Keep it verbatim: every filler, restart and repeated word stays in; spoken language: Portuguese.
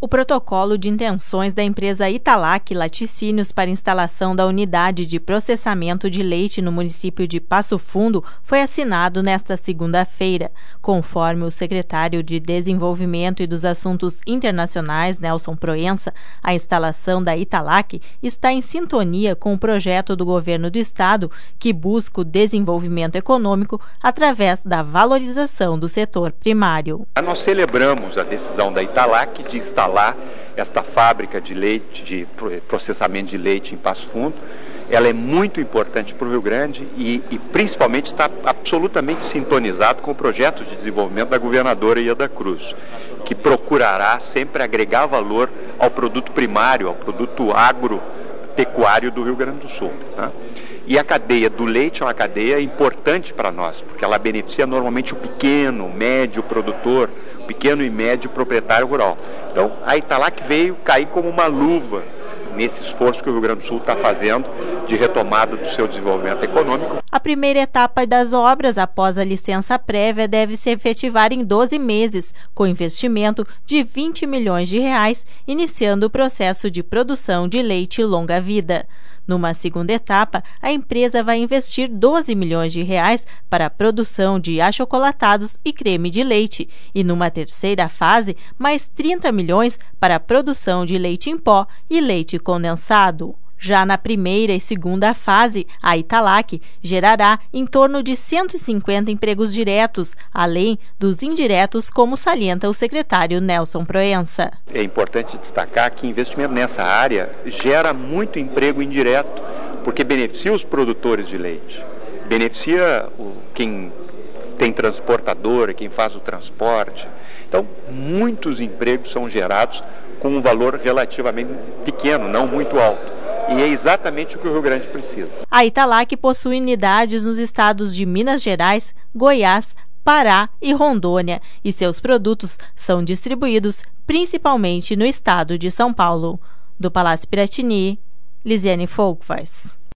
O protocolo de intenções da empresa Italac Laticínios para instalação da unidade de processamento de leite no município de Passo Fundo foi assinado nesta segunda-feira. Conforme o secretário de Desenvolvimento e dos Assuntos Internacionais, Nelson Proença, a instalação da Italac está em sintonia com o projeto do governo do estado que busca o desenvolvimento econômico através da valorização do setor primário. Nós celebramos a decisão da Italac de instalar esta fábrica de leite, de processamento de leite em Passo Fundo. Ela é muito importante para o Rio Grande e, e principalmente está absolutamente sintonizado com o projeto de desenvolvimento da governadora Ieda Cruz, que procurará sempre agregar valor ao produto primário, ao produto agropecuário do Rio Grande do Sul, né? E a cadeia do leite é uma cadeia importante para nós, porque ela beneficia normalmente o pequeno, médio produtor, o pequeno e médio proprietário rural. Então, a Italac veio cair como uma luva nesse esforço que o Rio Grande do Sul está fazendo de retomada do seu desenvolvimento econômico. A primeira etapa das obras, após a licença prévia, deve se efetivar em doze meses, com investimento de vinte milhões de reais, iniciando o processo de produção de leite longa-vida. Numa segunda etapa, a empresa vai investir doze milhões de reais para a produção de achocolatados e creme de leite e, numa terceira fase, mais trinta milhões para a produção de leite em pó e leite condensado. Já na primeira e segunda fase, a Italac gerará em torno de cento e cinquenta empregos diretos, além dos indiretos, como salienta o secretário Nelson Proença. É importante destacar que investimento nessa área gera muito emprego indireto, porque beneficia os produtores de leite, beneficia o, quem tem transportadora, quem faz o transporte. Então, muitos empregos são gerados com um valor relativamente pequeno, não muito alto. E é exatamente o que o Rio Grande precisa. A Italac possui unidades nos estados de Minas Gerais, Goiás, Pará e Rondônia, e seus produtos são distribuídos principalmente no estado de São Paulo. Do Palácio Piratini, Lisiane Folkvaz.